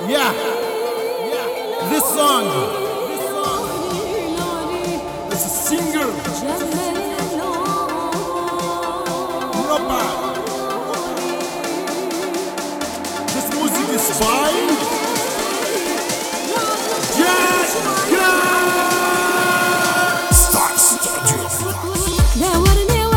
Yeah, this song is a singer. Not bad. This music is by Star Studio.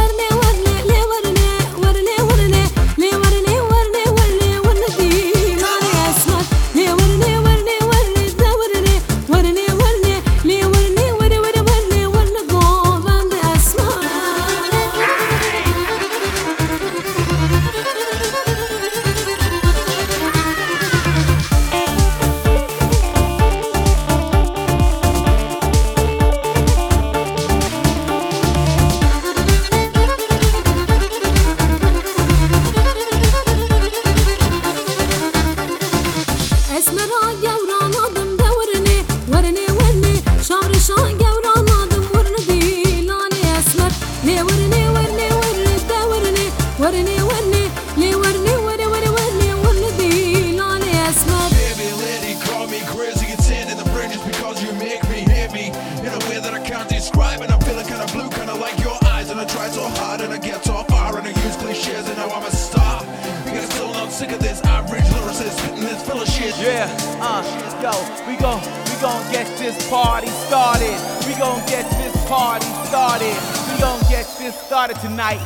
Describe and I'm feeling kinda blue, kinda like your eyes. And I try so hard and I get so far and I use cliches and now I'm a star. You guys still not sick of this average lyricist spitting this full of shit. Yeah, yo, we gon' get this party started. We gon' get this party started. We gon' get this started tonight.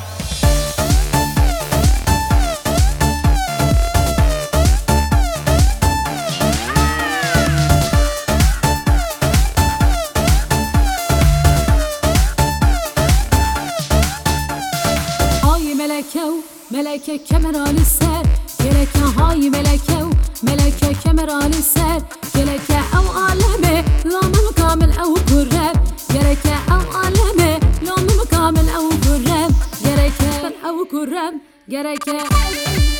ملكه كمر على السر يلكه هاي ملكه كمر على السر يلكه او عالمه لام كامل او كرب يلكه او عالمه لام كامل او كرب يلكه او كرب يلكه